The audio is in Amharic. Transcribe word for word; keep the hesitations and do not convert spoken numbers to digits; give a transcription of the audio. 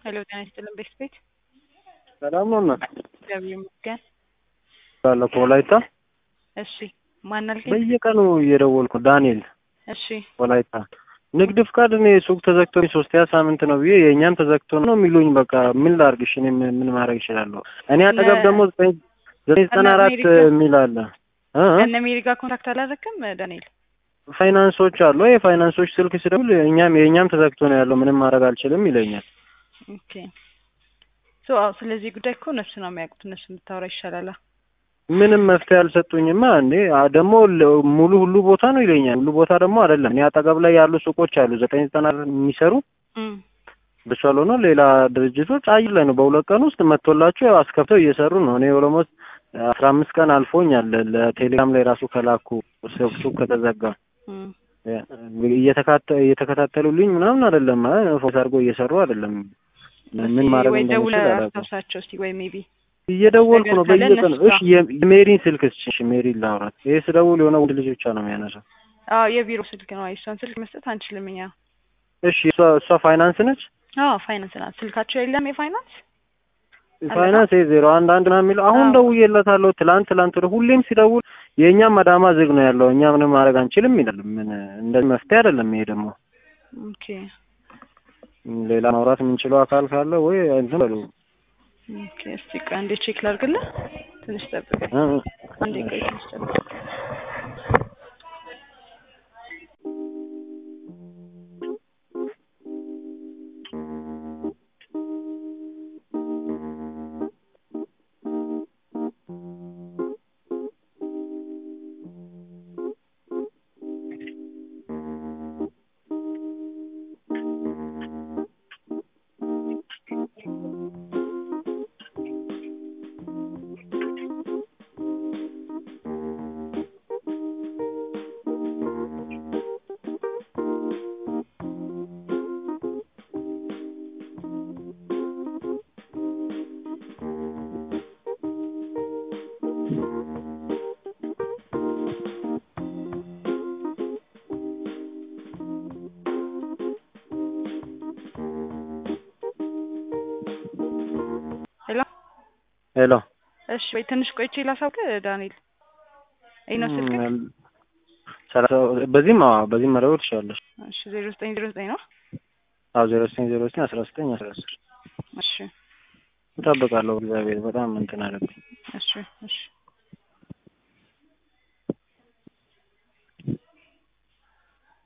ሄሎ ጤና ይስጥልን ቤት ቤት ሰላም ነው እና እግዚአብሔር ይመስገን። ባለ ኮላይታ እሺ ማን አልከኝ? በየቀኑ እየደወልኩ ዳንኤል እሺ ኮላይታ ንግድ ፍቃድ እኔ ሱቅ ተዘግቶ ሶስተኛ ሳምንት ነው ብዬ የኛም ተዘግቶ ነው የሚሉኝ። በቃ ምን ላድርግሽ? እኔ ምን ማድረግ እችላለሁ? እኔ አጠገብ ደግሞ ዘጠኝ ዘጠና አራት የሚል አለ እ እነ አሜሪካ ኮንታክት አላደረክም ዳንኤል? ፋይናንሶች አሉ። የፋይናንሶች ስልክ ስደውል እኛም የኛም ተዘግቶ ነው ያለው ምንም ማድረግ አልችልም ይለኛል። ኦኬ ሶ አው ስለዚህ ጉዳይ እኮ እነሱ ነው የሚያውቁት። እነሱ ብታወራ ይሻላል። ምንም መፍትሄ አልሰጡኝማ። እንዴ ደግሞ ሙሉ ሁሉ ቦታ ነው ይለኛል። ሁሉ ቦታ ደግሞ አይደለም። እኔ አጠገብ ላይ ያሉ ሱቆች አሉ ዘጠኝ ዘጠና የሚሰሩ እም ብቻሎ ነው ሌላ ድርጅቶች አይ ላይ ነው በሁለት ቀን ውስጥ መጥቶላቸው አስከፍተው እየሰሩ ነው። እኔ ኦሎሞስ አስራ አምስት ቀን አልፎኛል ለቴሌግራም ላይ ራሱ ከላኩ ሱቅ ከተዘጋ እም እየተከታተሉልኝ ምናምን አይደለም ፎከስ አድርጎ እየሰሩ አይደለም። ምን ማድረግ እንደምችል አላውቅም። እስቲ ወይ ሜቢ እየደወልኩ ነው በየቀኑ። እሺ የሜሪን ስልክ እሺ ሜሪን ላውራት። ይሄ ስደውል የሆነ ወንድ ልጅ ብቻ ነው የሚያነሳው። አዎ የቢሮ ስልክ ነው። እሷን ስልክ መስጠት አንችልም እኛ። እሺ እሷ እሷ ፋይናንስ ነች? አዎ ፋይናንስ ናት። ስልካቸው የለም የፋይናንስ ፋይናንስ ዜሮ አንድ አንድ ነው የሚለው። አሁን ደውዬለታለሁ ትላንት ትላንት ወደ ሁሌም ሲደውል የኛም አዳማ ዝግ ነው ያለው እኛ ምንም ማድረግ አንችልም ይላል። ምን እንደዚህ መፍትሄ አይደለም ይሄ ደግሞ። ኦኬ ሌላ ማውራት የምንችለው አካል ካለ ወይ እንትን በሉ። ኦኬ እስቲ ቆይ አንዴ ቼክ ላድርግልህ። ትንሽ ጠብቀኝ። አንዴ ቆይ ትንሽ ጠብቀኝ። ሄሎ ሄሎ እሺ ወይ ትንሽ ቆይቼ ላሳውቅ ዳንኤል። አይ ነው ስልክ ሰላሳ በዚህም አዎ በዚህም መደወል ትችላለሽ። እሺ ዜሮ ዘጠኝ ዜሮ ዘጠኝ ነው? አዎ ዜሮ ዘጠኝ ዜሮ ዘጠኝ አስራ ዘጠኝ አስራ አስር እሺ እጠብቃለሁ። እግዚአብሔር በጣም እንትን አለብኝ። እሺ እሺ